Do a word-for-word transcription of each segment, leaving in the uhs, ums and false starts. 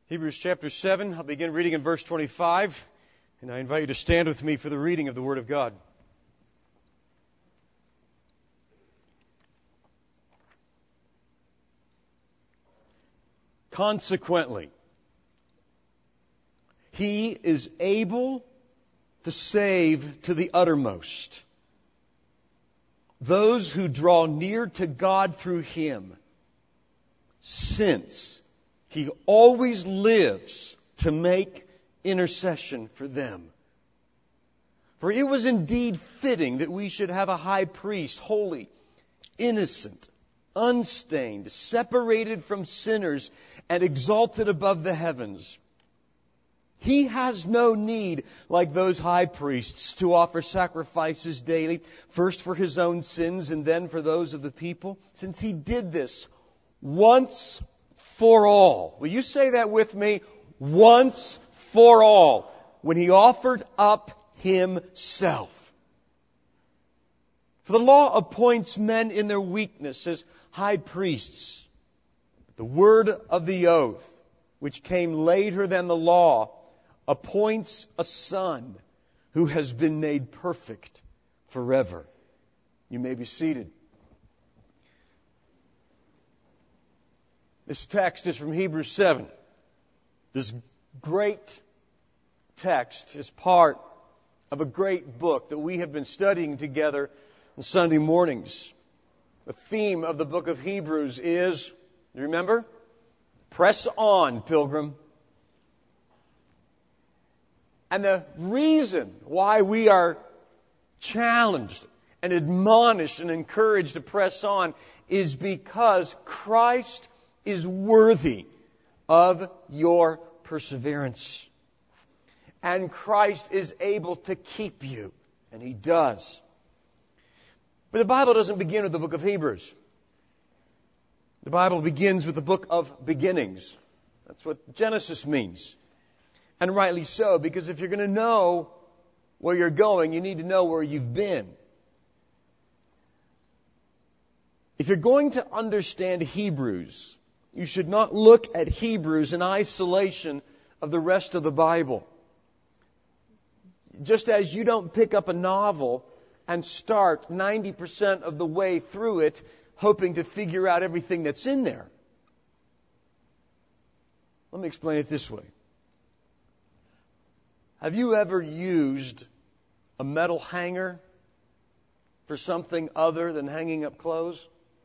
Hebrews chapter seven, I'll begin reading in verse twenty-five, and I invite you to stand with me for the reading of the Word of God. Consequently, He is able to save to the uttermost those who draw near to God through Him, since He always lives to make intercession for them. For it was indeed fitting that we should have a high priest, holy, innocent, unstained, separated from sinners, and exalted above the heavens. He has no need, like those high priests, to offer sacrifices daily, first for His own sins and then for those of the people, since He did this once for all. Will you say that with me? Once for all. When He offered up Himself. For the law appoints men in their weakness as high priests. The word of the oath, which came later than the law, appoints a Son who has been made perfect forever. You may be seated. This text is from Hebrews seven. This great text is part of a great book that we have been studying together on Sunday mornings. The theme of the book of Hebrews is, you remember? Press on, pilgrim. And the reason why we are challenged and admonished and encouraged to press on is because Christ is worthy of your perseverance. And Christ is able to keep you. And He does. But the Bible doesn't begin with the book of Hebrews. The Bible begins with the book of beginnings. That's what Genesis means. And rightly so, because if you're going to know where you're going, you need to know where you've been. If you're going to understand Hebrews, you should not look at Hebrews in isolation of the rest of the Bible. Just as you don't pick up a novel and start ninety percent of the way through it hoping to figure out everything that's in there. Let me explain it this way. Have you ever used a metal hanger for something other than hanging up clothes?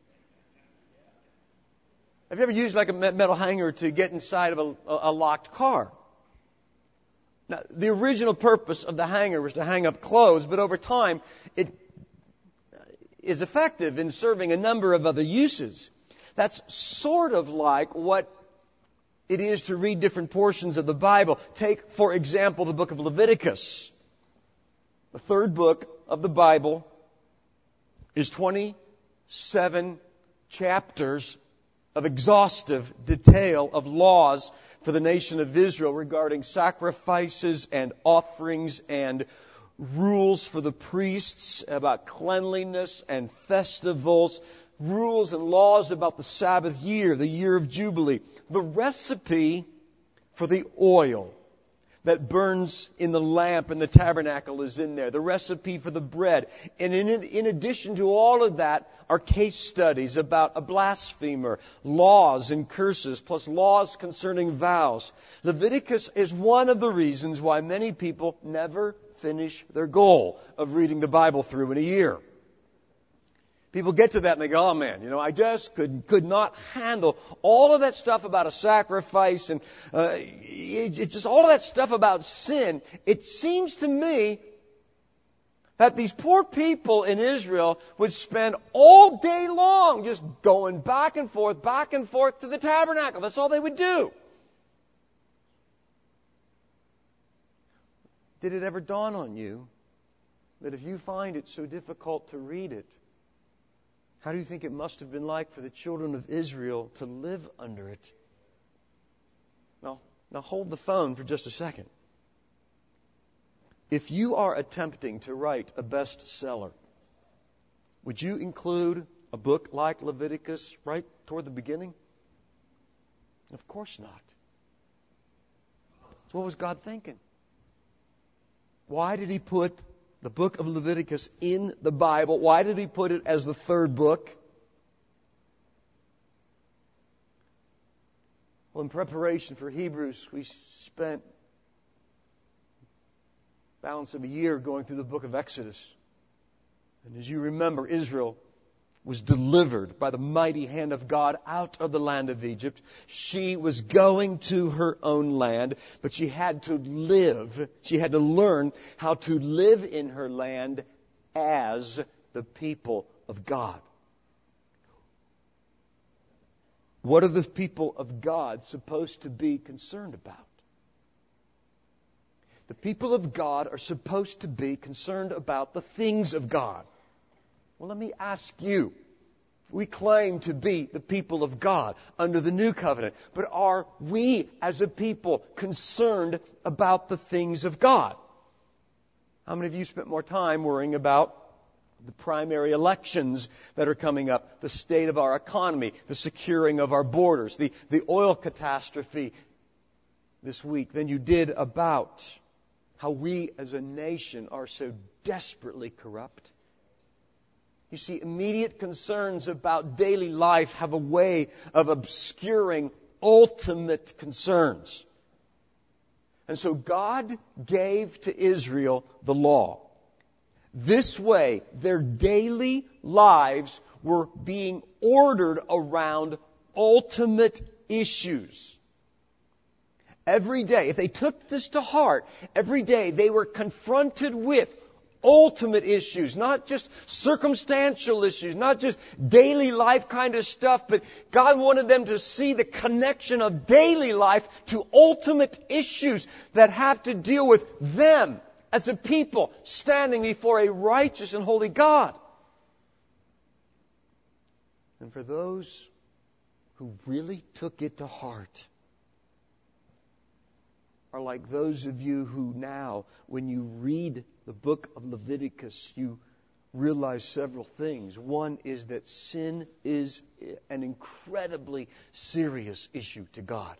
Have you ever used like a metal hanger to get inside of a, a locked car? Now, the original purpose of the hanger was to hang up clothes, but over time it is effective in serving a number of other uses. That's sort of like what it is to read different portions of the Bible. Take, for example, the book of Leviticus. The third book of the Bible is twenty-seven chapters of exhaustive detail of laws for the nation of Israel regarding sacrifices and offerings and rules for the priests about cleanliness and festivals, rules and laws about the Sabbath year, the year of Jubilee. The recipe for the oil that burns in the lamp in the tabernacle is in there. The recipe for the bread. And in, in addition to all of that are case studies about a blasphemer, laws and curses, plus laws concerning vows. Leviticus is one of the reasons why many people never finish their goal of reading the Bible through in a year. People get to that and they go, oh man, you know, I just could could not handle all of that stuff about a sacrifice and uh, it, it just all of that stuff about sin. It seems to me that these poor people in Israel would spend all day long just going back and forth, back and forth to the tabernacle. That's all they would do. Did it ever dawn on you that if you find it so difficult to read it, how do you think it must have been like for the children of Israel to live under it? Now, now hold the phone for just a second. If you are attempting to write a bestseller, would you include a book like Leviticus right toward the beginning? Of course not. So what was God thinking? Why did He put the book of Leviticus in the Bible? Why did He put it as the third book? Well, in preparation for Hebrews, we spent the balance of a year going through the book of Exodus. And as you remember, Israel was delivered by the mighty hand of God out of the land of Egypt. She was going to her own land, but she had to live, she had to learn how to live in her land as the people of God. What are the people of God supposed to be concerned about? The people of God are supposed to be concerned about the things of God. Well, let me ask you. We claim to be the people of God under the new covenant, but are we as a people concerned about the things of God? How many of you spent more time worrying about the primary elections that are coming up, the state of our economy, the securing of our borders, the, the oil catastrophe this week than you did about how we as a nation are so desperately corrupt? You see, immediate concerns about daily life have a way of obscuring ultimate concerns. And so God gave to Israel the law. This way, their daily lives were being ordered around ultimate issues. Every day, if they took this to heart, every day they were confronted with ultimate issues, not just circumstantial issues, not just daily life kind of stuff, but God wanted them to see the connection of daily life to ultimate issues that have to deal with them as a people standing before a righteous and holy God. And for those who really took it to heart, are like those of you who now, when you read the book of Leviticus, you realize several things. One is that sin is an incredibly serious issue to God.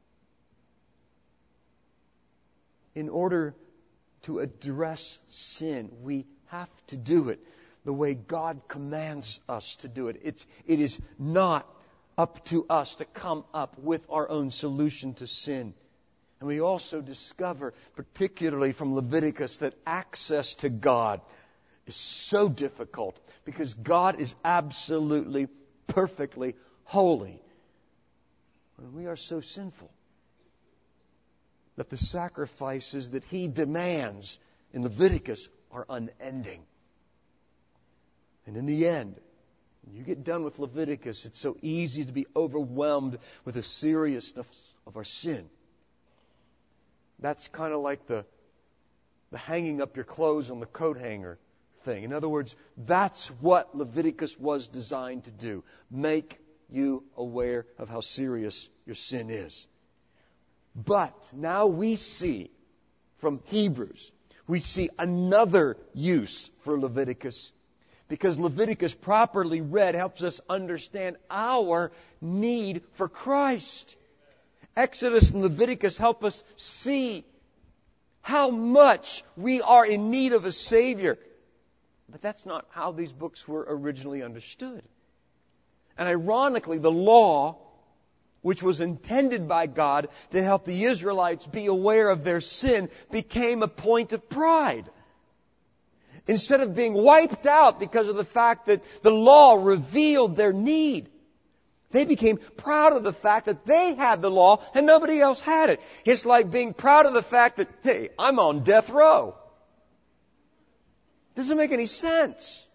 In order to address sin, we have to do it the way God commands us to do it. It's, it is not up to us to come up with our own solution to sin. And we also discover, particularly from Leviticus, that access to God is so difficult because God is absolutely, perfectly holy. And we are so sinful that the sacrifices that He demands in Leviticus are unending. And in the end, when you get done with Leviticus, it's so easy to be overwhelmed with the seriousness of our sin. That's kind of like the, the hanging up your clothes on the coat hanger thing. In other words, that's what Leviticus was designed to do. Make you aware of how serious your sin is. But now we see from Hebrews, we see another use for Leviticus. Because Leviticus, properly read, helps us understand our need for Christ. Exodus and Leviticus help us see how much we are in need of a Savior. But that's not how these books were originally understood. And ironically, the law, which was intended by God to help the Israelites be aware of their sin, became a point of pride. Instead of being wiped out because of the fact that the law revealed their need, they became proud of the fact that they had the law and nobody else had it. It's like being proud of the fact that, hey, I'm on death row. Doesn't make any sense.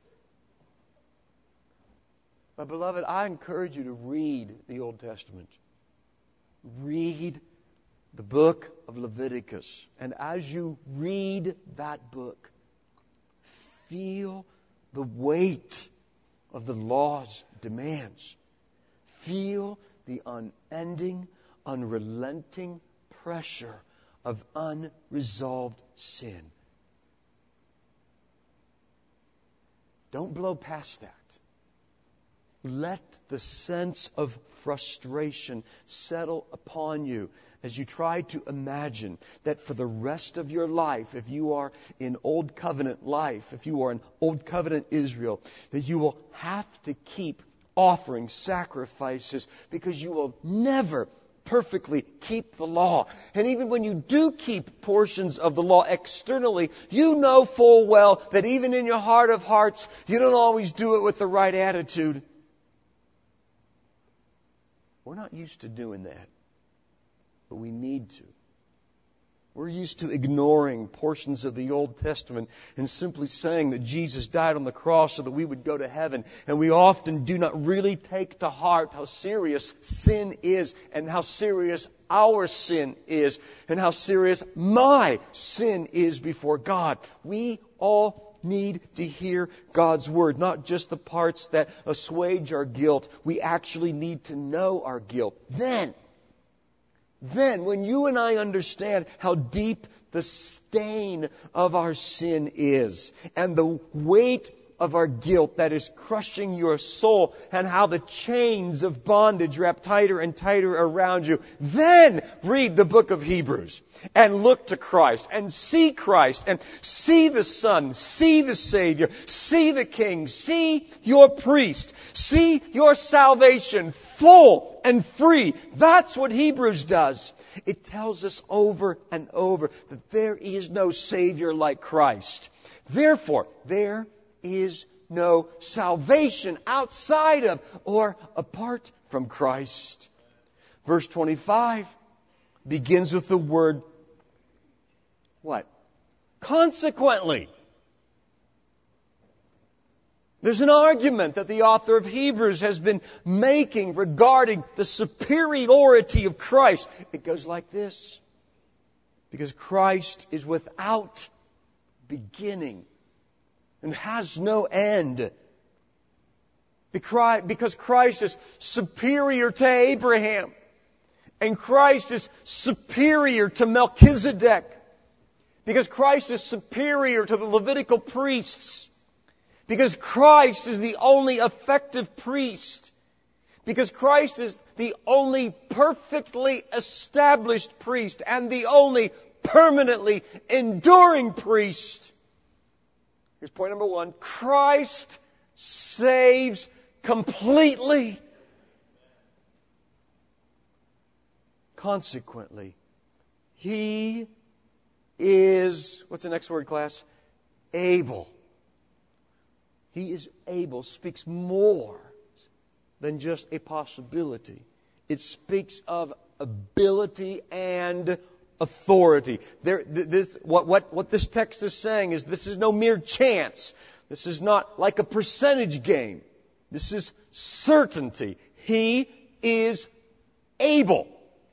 But beloved, I encourage you to read the Old Testament. Read the book of Leviticus. And as you read that book, feel the weight of the law's demands. Feel the unending, unrelenting pressure of unresolved sin. Don't blow past that. let the sense of frustration settle upon you as you try to imagine that for the rest of your life, if you are in Old Covenant life, if you are in Old Covenant Israel, that you will have to keep offering sacrifices because you will never perfectly keep the law. And even when you do keep portions of the law externally, you know full well that even in your heart of hearts, you don't always do it with the right attitude. We're not used to doing that, but we need to. We're used to ignoring portions of the Old Testament and simply saying that Jesus died on the cross so that we would go to heaven. And we often do not really take to heart how serious sin is and how serious our sin is and how serious my sin is before God. We all need to hear God's Word, not just the parts that assuage our guilt. We actually need to know our guilt. Then, Then, when you and I understand how deep the stain of our sin is and the weight of our guilt that is crushing your soul and how the chains of bondage wrap tighter and tighter around you, then read the book of Hebrews and look to Christ and see Christ and see the Son, see the Savior, see the King, see your priest, see your salvation full and free. That's what Hebrews does. It tells us over and over that there is no Savior like Christ. Therefore, there is no salvation outside of or apart from Christ. Verse twenty-five begins with the word, what? Consequently. There's an argument that the author of Hebrews has been making regarding the superiority of Christ. It goes like this. Because Christ is without beginning and has no end. Because Christ is superior to Abraham. And Christ is superior to Melchizedek. Because Christ is superior to the Levitical priests. Because Christ is the only effective priest. Because Christ is the only perfectly established priest and the only permanently enduring priest. Here's point number one. Christ saves completely. Consequently, He is, what's the next word, class? Able. He is able, speaks more than just a possibility. It speaks of ability and authority. There, this, what, what, what this text is saying is this is no mere chance. This is not like a percentage game. This is certainty. He is able.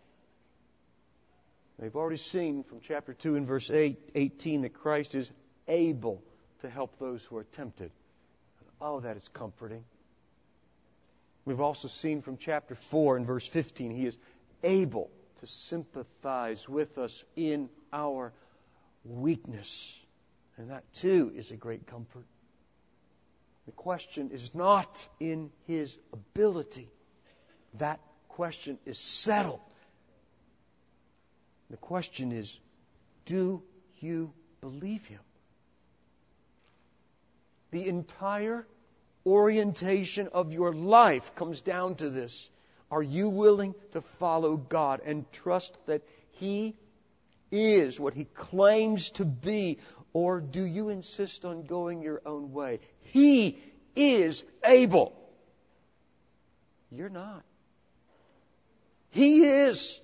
They've already seen from chapter two and verse eight, eighteen that Christ is able to help those who are tempted. Oh, that is comforting. We've also seen from chapter four and verse fifteen, He is able to sympathize with us in our weakness. And that too is a great comfort. The question is not in His ability. That question is settled. The question is, do you believe Him? The entire orientation of your life comes down to this. Are you willing to follow God and trust that He is what He claims to be? Or do you insist on going your own way? He is able. You're not. He is.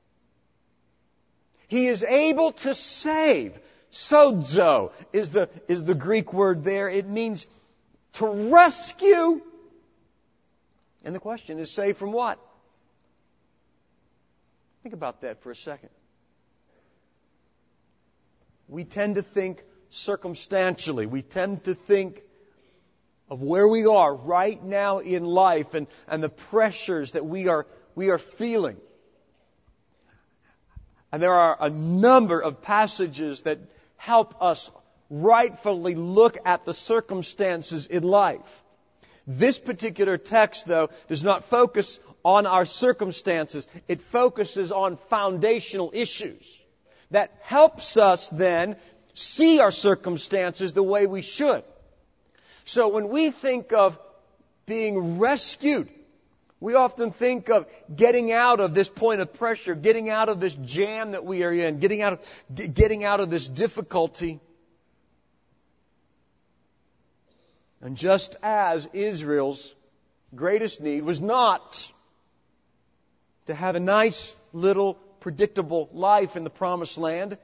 He is able to save. Sozo is the, is the Greek word there. It means to rescue. And the question is, save from what? Think about that for a second. We tend to think circumstantially. We tend to think of where we are right now in life and, and the pressures that we are, we are feeling. And there are a number of passages that help us rightfully look at the circumstances in life. This particular text, though, does not focus on our circumstances. It focuses on foundational issues that helps us then see our circumstances the way we should. So when we think of being rescued, we often think of getting out of this point of pressure, getting out of this jam that we are in, getting out of, getting out of this difficulty. And just as Israel's greatest need was not to have a nice little predictable life in the Promised Land,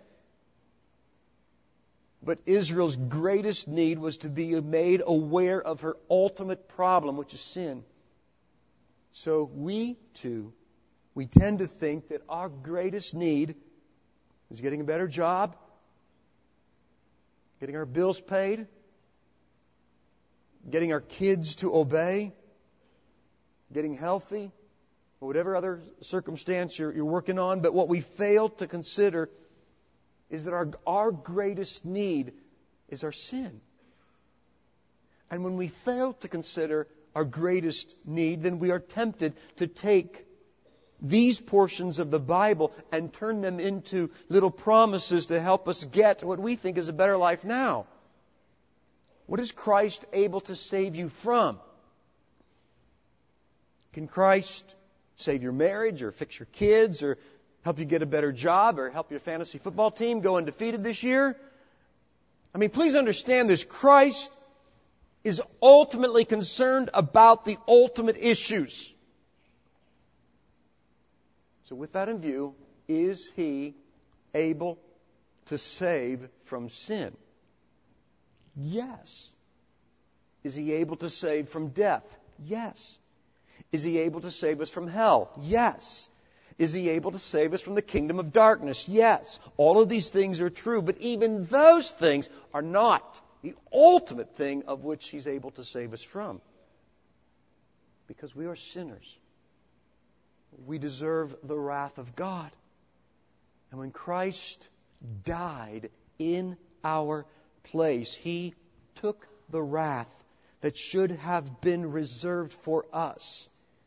but Israel's greatest need was to be made aware of her ultimate problem, which is sin. So we too, we tend to think that our greatest need is getting a better job, getting our bills paid, getting our kids to obey, getting healthy, or whatever other circumstance you're, you're working on. But what we fail to consider is that our, our greatest need is our sin. And when we fail to consider our greatest need, then we are tempted to take these portions of the Bible and turn them into little promises to help us get what we think is a better life now. What is Christ able to save you from? Can Christ save your marriage or fix your kids or help you get a better job or help your fantasy football team go undefeated this year? I mean, please understand this. Christ is ultimately concerned about the ultimate issues. So with that in view, is He able to save from sin? Yes. Is He able to save from death? Yes. Is He able to save us from hell? Yes. Is He able to save us from the kingdom of darkness? Yes. All of these things are true, but even those things are not the ultimate thing of which He's able to save us from. Because we are sinners. We deserve the wrath of God. And when Christ died in our place, He took the wrath that should have been reserved for us.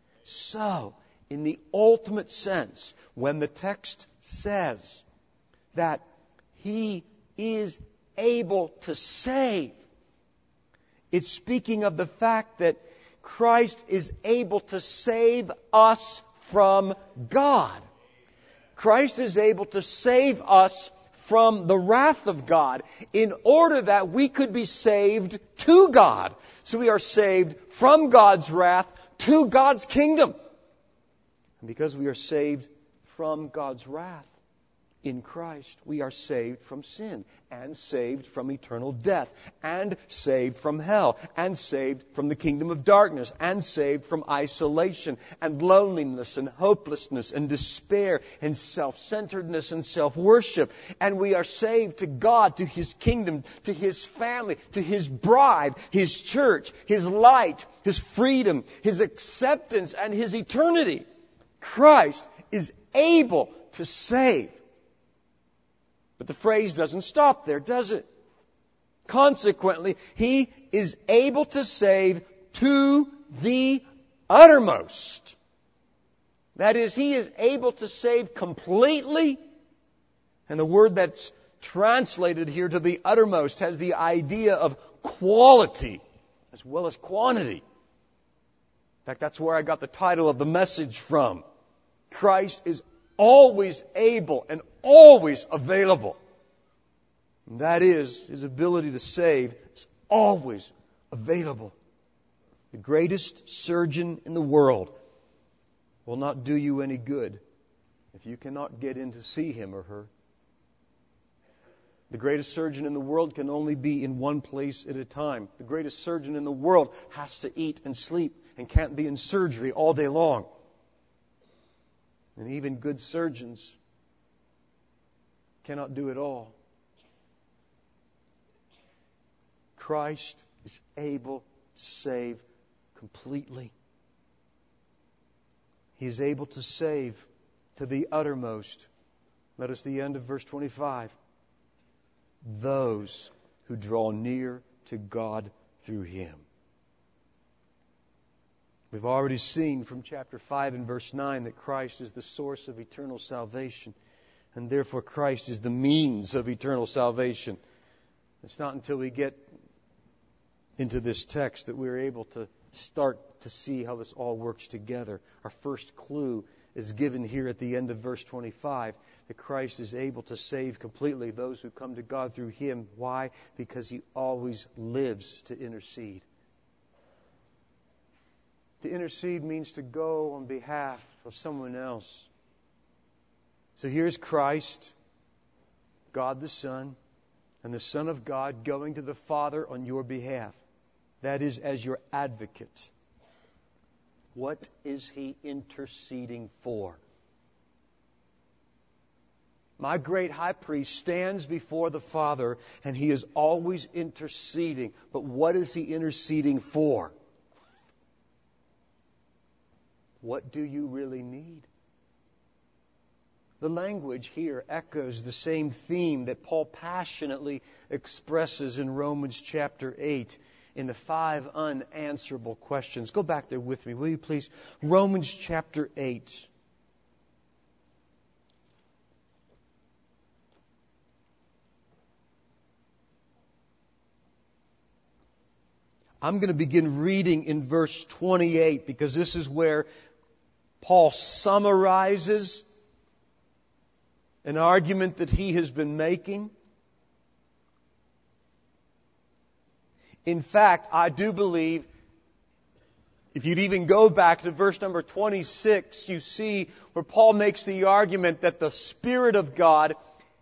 So, in the ultimate sense, when the text says that He is able to save, it's speaking of the fact that Christ is able to save us from God. Christ is able to save us from the wrath of God in order that we could be saved to God. So we are saved from God's wrath to God's kingdom. And because we are saved from God's wrath in Christ, we are saved from sin and saved from eternal death and saved from hell and saved from the kingdom of darkness and saved from isolation and loneliness and hopelessness and despair and self-centeredness and self-worship. And we are saved to God, to His kingdom, to His family, to His bride, His church, His light, His freedom, His acceptance, and His eternity. Christ is able to save. But the phrase doesn't stop there, does it? Consequently, He is able to save to the uttermost. That is, He is able to save completely. And the word that's translated here to the uttermost has the idea of quality as well as quantity. In fact, that's where I got the title of the message from. Christ is always able and always available. And that is, His ability to save is always available. The greatest surgeon in the world will not do you any good if you cannot get in to see him or her. The greatest surgeon in the world can only be in one place at a time. The greatest surgeon in the world has to eat and sleep and can't be in surgery all day long. And even good surgeons cannot do it all. Christ is able to save completely. He is able to save to the uttermost. Notice the end of verse twenty-five. Those who draw near to God through Him. We've already seen from chapter five and verse nine that Christ is the source of eternal salvation, and therefore Christ is the means of eternal salvation. It's not until we get into this text that we're able to start to see how this all works together. Our first clue is given here at the end of verse twenty-five, that Christ is able to save completely those who come to God through Him. Why? Because He always lives to intercede. To intercede means to go on behalf of someone else. So here's Christ, God the Son, and the Son of God going to the Father on your behalf. That is, as your advocate. What is He interceding for? My great high priest stands before the Father, and He is always interceding. But what is He interceding for? What do you really need? The language here echoes the same theme that Paul passionately expresses in Romans chapter eight in the five unanswerable questions. Go back there with me, will you please? Romans chapter eight. I'm going to begin reading in verse twenty-eight because this is where Paul summarizes an argument that he has been making. In fact, I do believe if you'd even go back to verse number twenty-six, you see where Paul makes the argument that the Spirit of God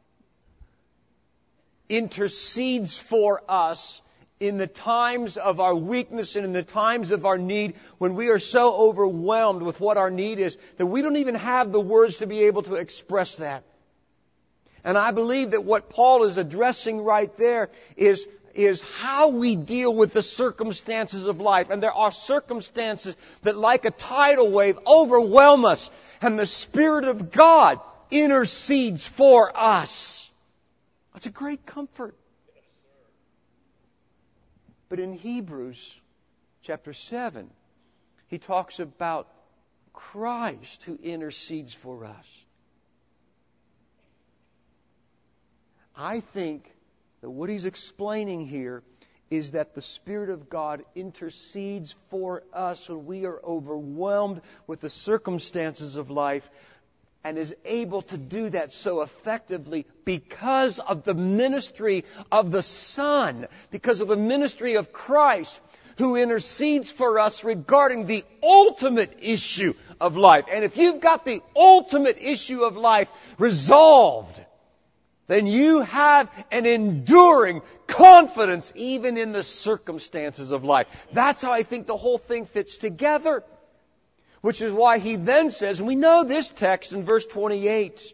intercedes for us in the times of our weakness and in the times of our need, when we are so overwhelmed with what our need is that we don't even have the words to be able to express that. And I believe that what Paul is addressing right there is, is how we deal with the circumstances of life. And there are circumstances that, like a tidal wave, overwhelm us. And the Spirit of God intercedes for us. That's a great comfort. But in Hebrews chapter seven, he talks about Christ who intercedes for us. I think that what he's explaining here is that the Spirit of God intercedes for us when we are overwhelmed with the circumstances of life, and is able to do that so effectively because of the ministry of the Son, because of the ministry of Christ, who intercedes for us regarding the ultimate issue of life. And if you've got the ultimate issue of life resolved, then you have an enduring confidence even in the circumstances of life. That's how I think the whole thing fits together. Which is why he then says, and we know this text in verse twenty-eight,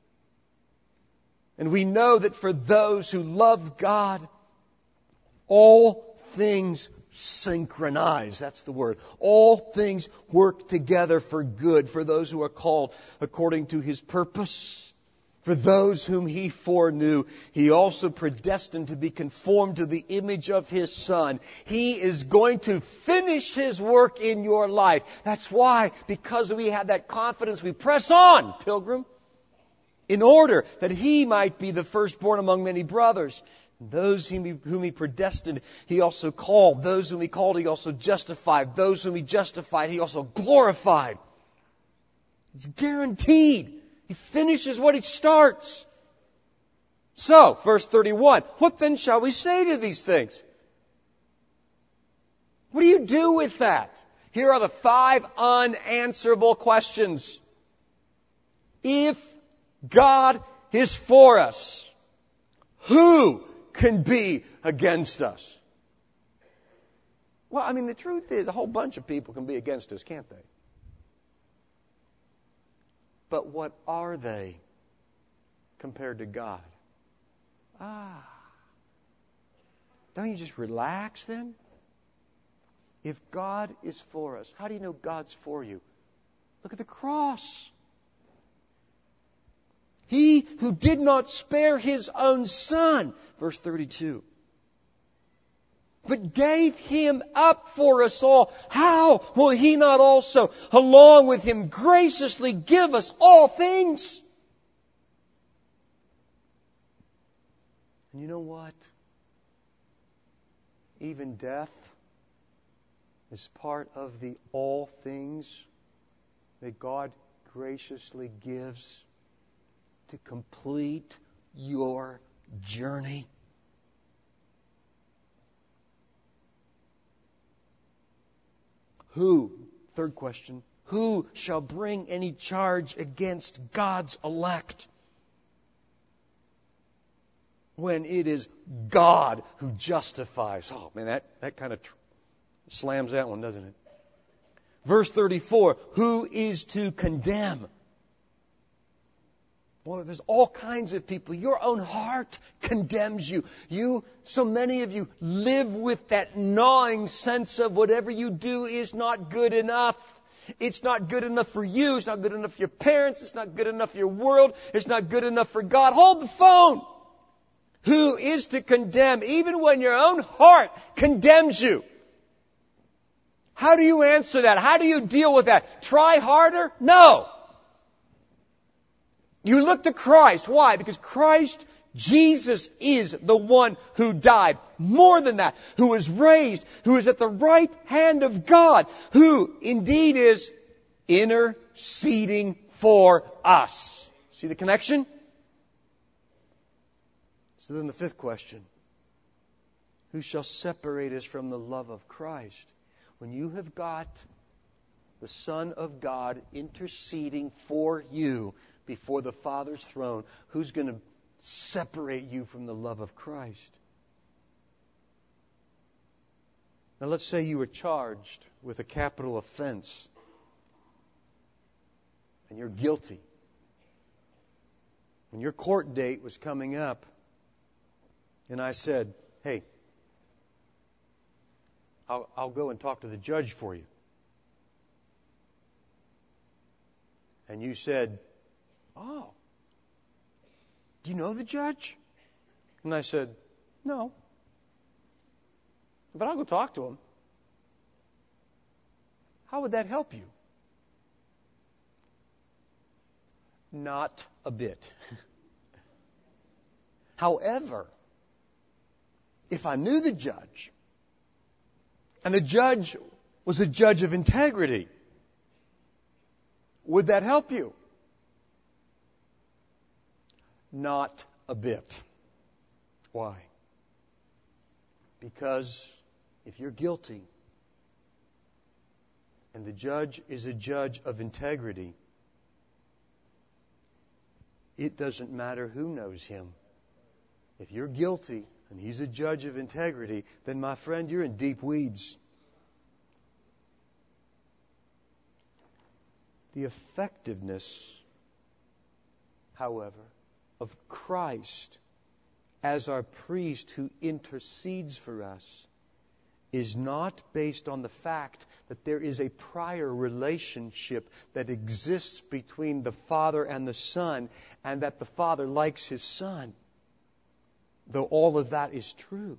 and we know that for those who love God, all things synchronize. That's the word. All things work together for good for those who are called according to His purpose. For those whom He foreknew, He also predestined to be conformed to the image of His Son. He is going to finish His work in your life. That's why, because we have that confidence, we press on, pilgrim, in order that He might be the firstborn among many brothers. Those whom he, whom he predestined, He also called. Those whom He called, He also justified. Those whom He justified, He also glorified. It's guaranteed. He finishes what He starts. So, verse thirty-one, what then shall we say to these things? What do you do with that? Here are the five unanswerable questions. If God is for us, who can be against us? Well, I mean, the truth is, a whole bunch of people can be against us, can't they? But what are they compared to God? Ah. Don't you just relax then? If God is for us, how do you know God's for you? Look at the cross. He who did not spare His own Son, verse thirty-two, but gave Him up for us all, how will He not also, along with Him, graciously give us all things? And you know what? Even death is part of the all things that God graciously gives to complete your journey. Who, third question, who shall bring any charge against God's elect when it is God who justifies? Oh, man, that, that kind of tr- slams that one, doesn't it? Verse thirty-four, who is to condemn? Well, there's all kinds of people. Your own heart condemns you. You, so many of you live with that gnawing sense of whatever you do is not good enough. It's not good enough for you. It's not good enough for your parents. It's not good enough for your world. It's not good enough for God. Hold the phone. Who is to condemn, even when your own heart condemns you? How do you answer that? How do you deal with that? Try harder? No. You look to Christ. Why? Because Christ, Jesus, is the one who died. More than that, who was raised, who is at the right hand of God, who indeed is interceding for us. See the connection? So then the fifth question. Who shall separate us from the love of Christ? When you have got the Son of God interceding for you before the Father's throne, who's going to separate you from the love of Christ? Now let's say you were charged with a capital offense and you're guilty. When your court date was coming up and I said, hey, I'll, I'll go and talk to the judge for you. And you said, oh, do you know the judge? And I said, no. But I'll go talk to him. How would that help you? Not a bit. However, if I knew the judge, and the judge was a judge of integrity, would that help you? Not a bit. Why? Because if you're guilty and the judge is a judge of integrity, it doesn't matter who knows him. If you're guilty and he's a judge of integrity, then my friend, you're in deep weeds. The effectiveness, however, of Christ as our priest who intercedes for us is not based on the fact that there is a prior relationship that exists between the Father and the Son, and that the Father likes His Son, though all of that is true.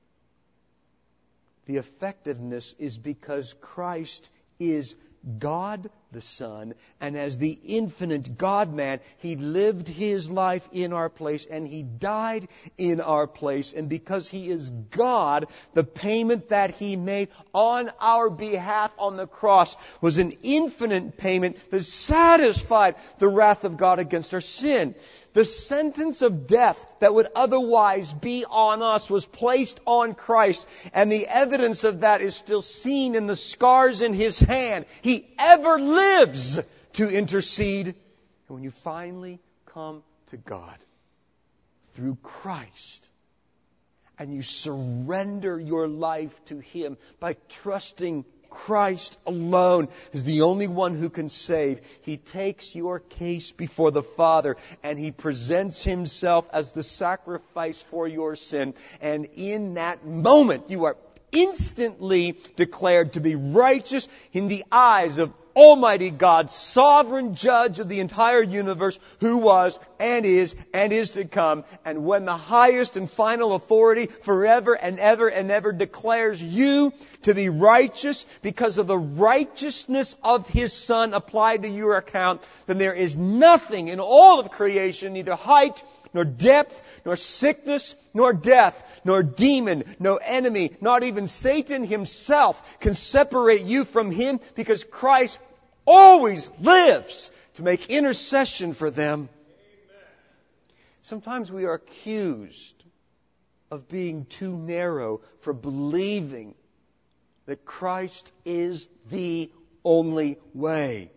The effectiveness is because Christ is God the Son, and as the infinite God-man, He lived His life in our place, and He died in our place. And because He is God, the payment that He made on our behalf on the cross was an infinite payment that satisfied the wrath of God against our sin. The sentence of death that would otherwise be on us was placed on Christ, and the evidence of that is still seen in the scars in His hand. He ever lives to intercede. And when you finally come to God through Christ, and you surrender your life to Him by trusting Christ alone is the only one who can save, He takes your case before the Father and He presents Himself as the sacrifice for your sin. And in that moment, you are instantly declared to be righteous in the eyes of Almighty God, sovereign judge of the entire universe, who was and is and is to come. And when the highest and final authority forever and ever and ever declares you to be righteous because of the righteousness of His Son applied to your account, then there is nothing in all of creation, neither height, nor depth, nor sickness, nor death, nor demon, no enemy, not even Satan himself can separate you from Him, because Christ always lives to make intercession for them. Sometimes we are accused of being too narrow for believing that Christ is the only way.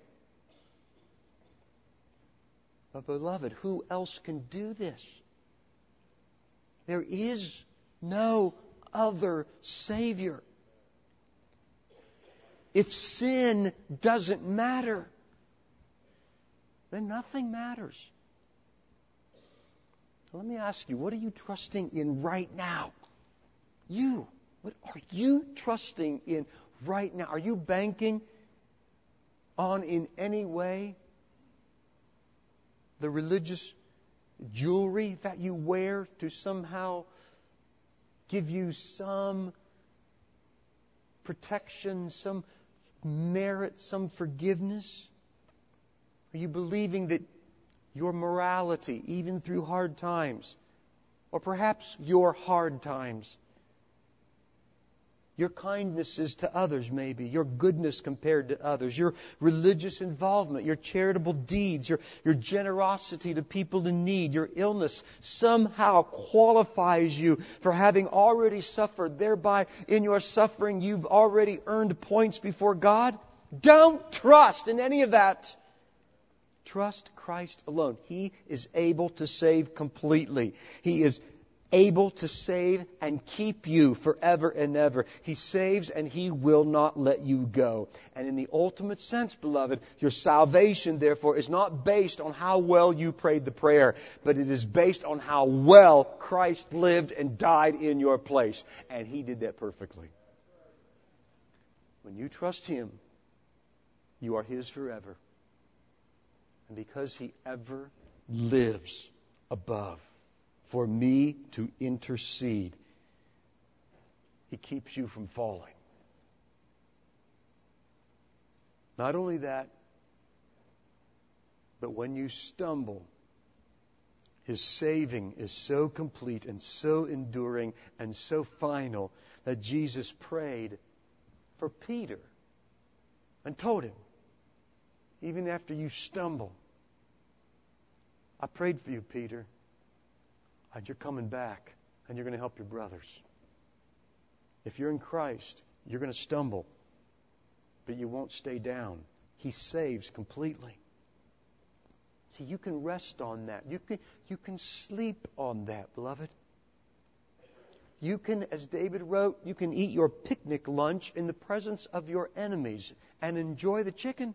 But beloved, who else can do this? There is no other Savior. If sin doesn't matter, then nothing matters. Let me ask you, what are you trusting in right now? You. What are you trusting in right now? Are you banking on in any way the religious jewelry that you wear to somehow give you some protection, some merit, some forgiveness? Are you believing that your morality, even through hard times, or perhaps your hard times, your kindnesses to others maybe, your goodness compared to others, your religious involvement, your charitable deeds, your, your generosity to people in need, your illness somehow qualifies you for having already suffered. Thereby, in your suffering, you've already earned points before God? Don't trust in any of that. Trust Christ alone. He is able to save completely. He is able to save and keep you forever and ever. He saves and He will not let you go. And in the ultimate sense, beloved, your salvation, therefore, is not based on how well you prayed the prayer, but it is based on how well Christ lived and died in your place. And He did that perfectly. When you trust Him, you are His forever. And because He ever lives above for me to intercede, He keeps you from falling. Not only that, but when you stumble, His saving is so complete and so enduring and so final that Jesus prayed for Peter and told him, even after you stumble, I prayed for you, Peter. And you're coming back, and you're going to help your brothers. If you're in Christ, you're going to stumble, but you won't stay down. He saves completely. See, you can rest on that. You can, you can sleep on that, beloved. You can, as David wrote, you can eat your picnic lunch in the presence of your enemies and enjoy the chicken.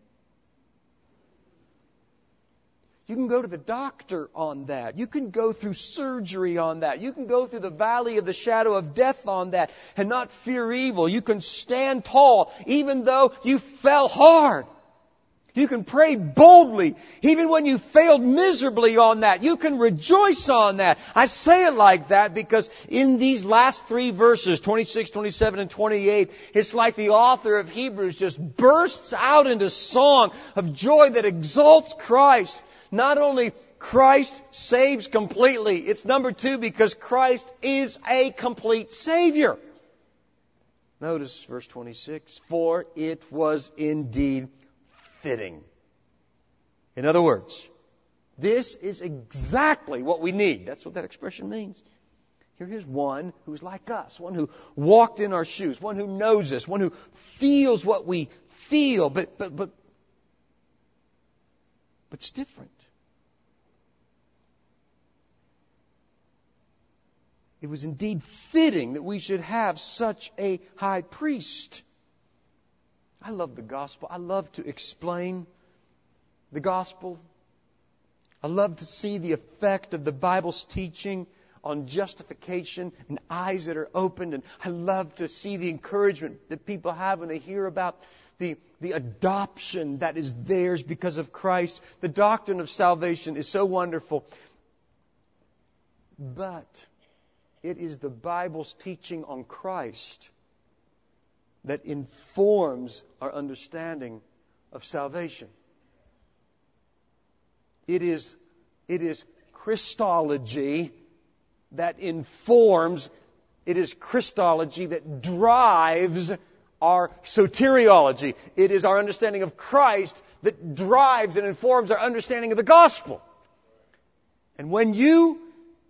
You can go to the doctor on that. You can go through surgery on that. You can go through the valley of the shadow of death on that and not fear evil. You can stand tall even though you fell hard. You can pray boldly even when you failed miserably on that. You can rejoice on that. I say it like that because in these last three verses, twenty-six, twenty-seven, and twenty-eight, it's like the author of Hebrews just bursts out into song of joy that exalts Christ. Not only Christ saves completely, it's number two, because Christ is a complete Savior. Notice verse twenty-six, for it was indeed fitting. In other words, this is exactly what we need. That's what that expression means. Here is one who's like us, one who walked in our shoes, one who knows us, one who feels what we feel, but but but but it's different. It was indeed fitting that we should have such a high priest. I love the gospel. I love to explain the gospel. I love to see the effect of the Bible's teaching on justification and eyes that are opened. And I love to see the encouragement that people have when they hear about the, the adoption that is theirs because of Christ. The doctrine of salvation is so wonderful. But it is the Bible's teaching on Christ that informs our understanding of salvation. It is, it is Christology that informs, it is Christology that drives our soteriology. It is our understanding of Christ that drives and informs our understanding of the gospel. And when you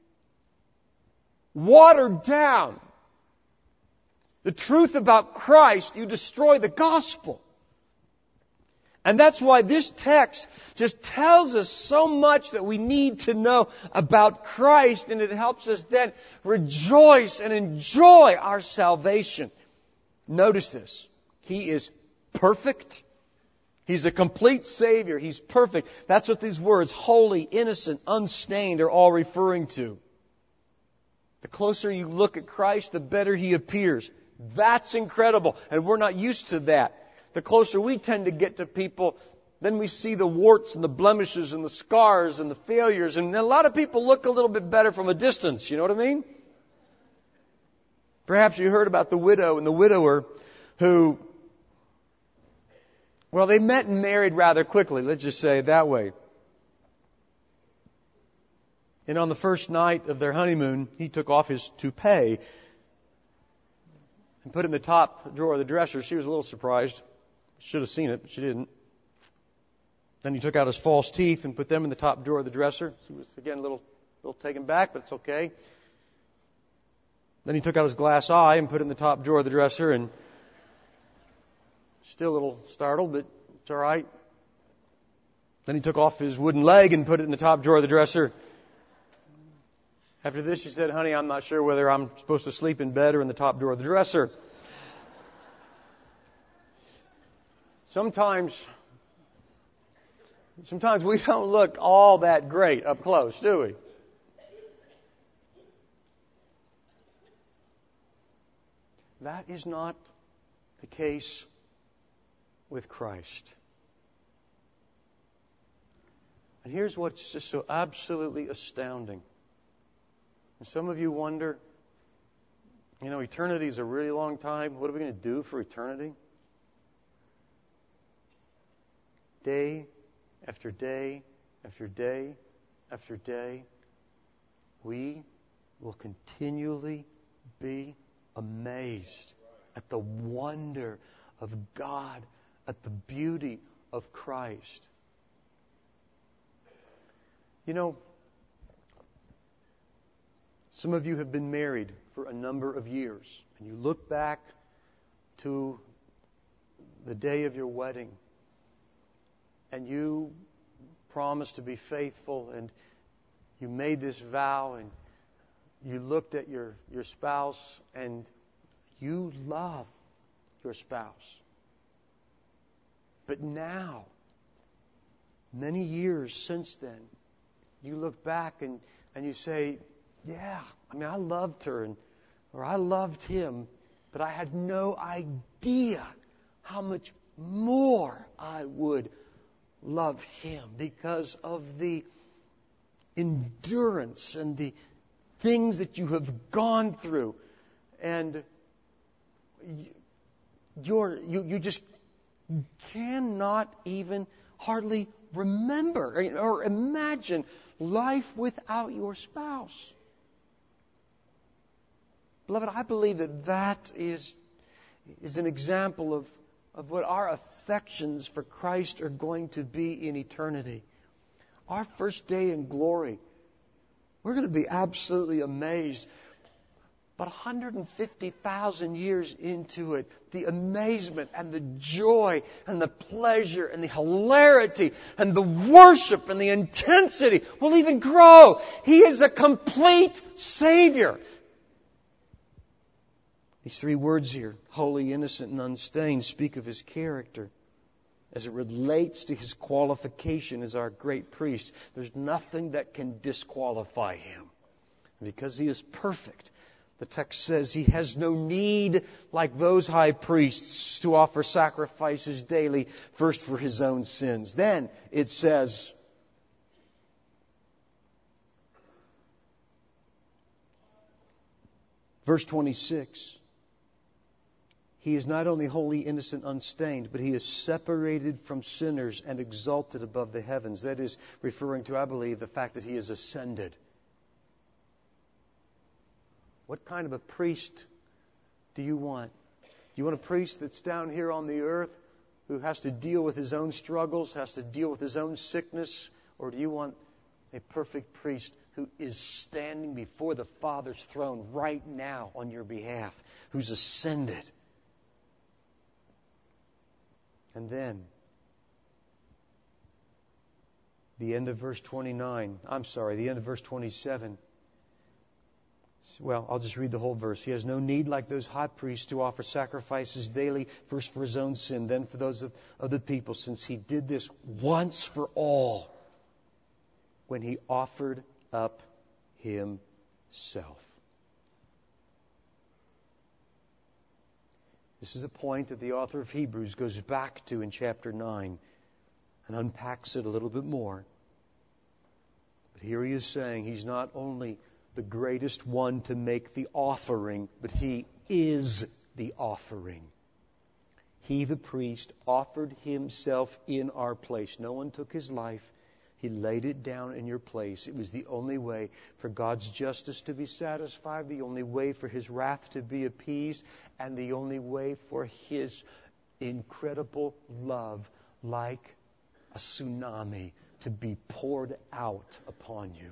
water down the truth about Christ, you destroy the gospel. And that's why this text just tells us so much that we need to know about Christ, and it helps us then rejoice and enjoy our salvation. Notice this. He is perfect. He's a complete Savior. He's perfect. That's what these words, holy, innocent, unstained, are all referring to. The closer you look at Christ, the better He appears. That's incredible. And we're not used to that. The closer we tend to get to people, then we see the warts and the blemishes and the scars and the failures. And a lot of people look a little bit better from a distance. You know what I mean? Perhaps you heard about the widow and the widower who, well, they met and married rather quickly. Let's just say it that way. And on the first night of their honeymoon, he took off his toupee and put it in the top drawer of the dresser. She was a little surprised. Should have seen it, but she didn't. Then he took out his false teeth and put them in the top drawer of the dresser. She was, again, a little, little taken back, but it's okay. Then he took out his glass eye and put it in the top drawer of the dresser, and still a little startled, but it's all right. Then he took off his wooden leg and put it in the top drawer of the dresser. After this, she said, honey, I'm not sure whether I'm supposed to sleep in bed or in the top drawer of the dresser. Sometimes, sometimes we don't look all that great up close, do we? That is not the case with Christ. And here's what's just so absolutely astounding. And some of you wonder, you know, eternity is a really long time. What are we going to do for eternity? Day after day after day after day, we will continually be amazed at the wonder of God, at the beauty of Christ. You know, some of you have been married for a number of years, and you look back to the day of your wedding, and you promised to be faithful, and you made this vow, and you looked at your, your spouse, and you love your spouse. But now, many years since then, you look back and, and you say, yeah, I mean, I loved her, and or I loved him, but I had no idea how much more I would love him because of the endurance and the things that you have gone through. And you're, you, you just cannot even hardly remember or imagine life without your spouse. Beloved, I believe that that is, is an example of, of what our affections for Christ are going to be in eternity. Our first day in glory, we're going to be absolutely amazed. But one hundred fifty thousand years into it, the amazement and the joy and the pleasure and the hilarity and the worship and the intensity will even grow. He is a complete Savior. These three words here, holy, innocent, and unstained, speak of His character as it relates to His qualification as our great priest. There's nothing that can disqualify Him. Because He is perfect, The text says He has no need, like those high priests, to offer sacrifices daily, first for His own sins. Then it says, verse twenty-six, He is not only holy, innocent, unstained, but He is separated from sinners and exalted above the heavens. That is referring to, I believe, the fact that He is ascended. What kind of a priest do you want? Do you want a priest that's down here on the earth who has to deal with his own struggles, has to deal with his own sickness? Or do you want a perfect priest who is standing before the Father's throne right now on your behalf, who's ascended? And then, the end of verse twenty-nine, I'm sorry, the end of verse twenty-seven. Well, I'll just read the whole verse. He has no need, like those high priests, to offer sacrifices daily, first for His own sin, then for those of, of the people, since He did this once for all when He offered up Himself. This is a point that the author of Hebrews goes back to in chapter nine and unpacks it a little bit more. But here he is saying He's not only the greatest one to make the offering, but He is the offering. He, the priest, offered Himself in our place. No one took His life. He laid it down in your place. It was the only way for God's justice to be satisfied, the only way for His wrath to be appeased, and the only way for His incredible love, like a tsunami, to be poured out upon you.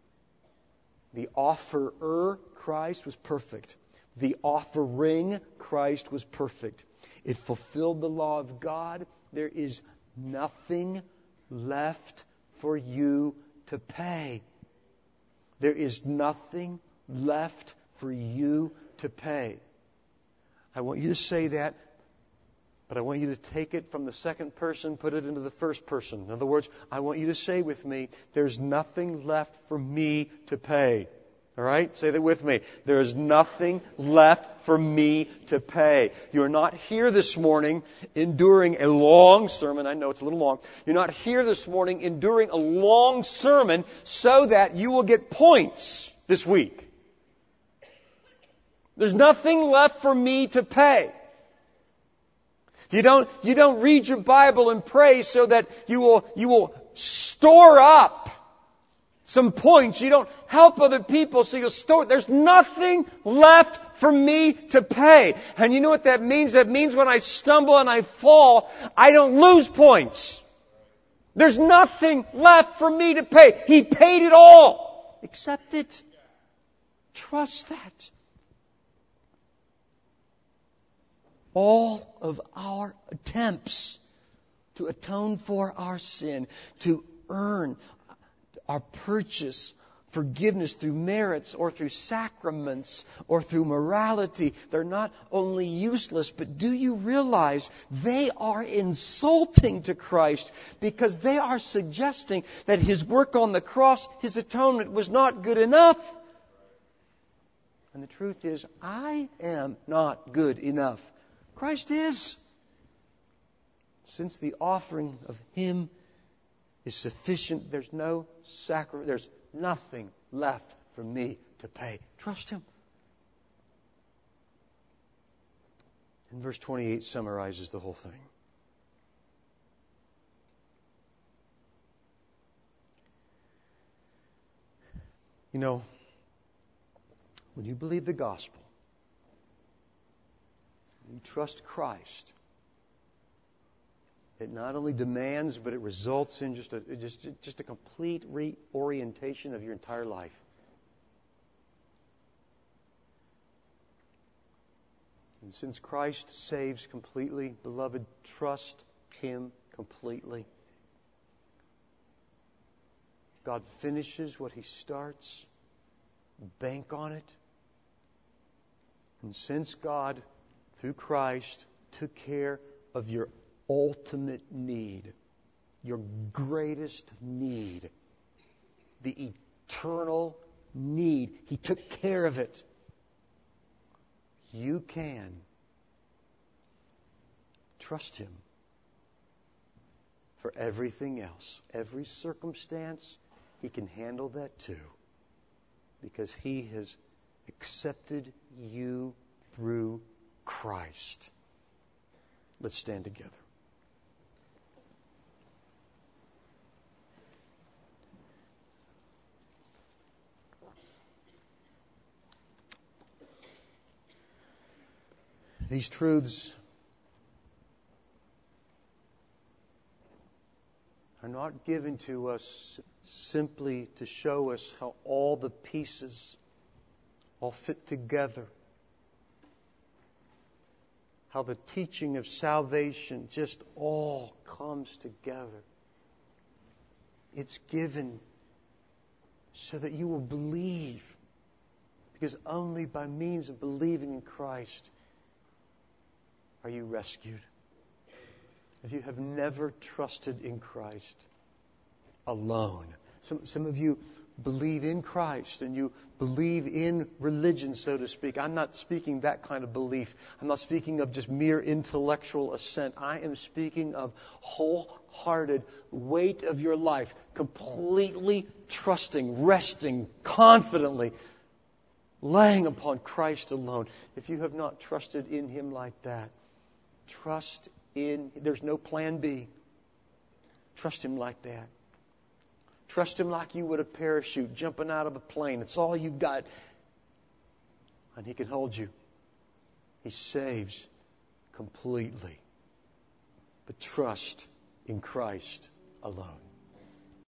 The offerer, Christ, was perfect. The offering, Christ, was perfect. It fulfilled the law of God. There is nothing left for you to pay. There is nothing left for you to pay. I want you to say that, but I want you to take it from the second person, put it into the first person. In other words, I want you to say with me, there's nothing left for me to pay. All right? Say that with me. There is nothing left for me to pay. You're not here this morning enduring a long sermon. I know it's a little long. You're not here this morning enduring a long sermon so that you will get points this week. There's nothing left for me to pay. You don't, you don't read your Bible and pray so that you will, you will store up some points. You don't help other people so you'll store. There's nothing left for me to pay. And you know what that means? That means when I stumble and I fall, I don't lose points. There's nothing left for me to pay. He paid it all. Accept it. Trust that. All of our attempts to atone for our sin, to earn our purchase, forgiveness through merits or through sacraments or through morality, they're not only useless, but do you realize they are insulting to Christ because they are suggesting that His work on the cross, His atonement, was not good enough. And the truth is, I am not good enough. Christ is. Since the offering of Him is sufficient, there's no sacrifice, there's nothing left for me to pay. Trust Him. And verse twenty-eight summarizes the whole thing. You know, when you believe the gospel, you trust Christ, it not only demands, but it results in just a just just a complete reorientation of your entire life. And since Christ saves completely, beloved, trust Him completely. God finishes what He starts. Bank on it. And since God, through Christ, took care of your ultimate need, your greatest need, the eternal need, He took care of it. you can trust Him for everything else. Every circumstance, He can handle that too. Because He has accepted you through Christ. Let's stand together. These truths are not given to us simply to show us how all the pieces all fit together. How the teaching of salvation just all comes together. It's given so that you will believe. Because only by means of believing in Christ are you rescued. If you have never trusted in Christ alone. Some, some of you believe in Christ and you believe in religion, so to speak. I'm not speaking that kind of belief. I'm not speaking of just mere intellectual assent. I am speaking of wholehearted weight of your life, completely trusting, resting, confidently, laying upon Christ alone. If you have not trusted in Him like that, trust in, there's no plan B. Trust Him like that. Trust Him like you would a parachute jumping out of a plane. It's all you've got. And He can hold you. He saves completely. But trust in Christ alone.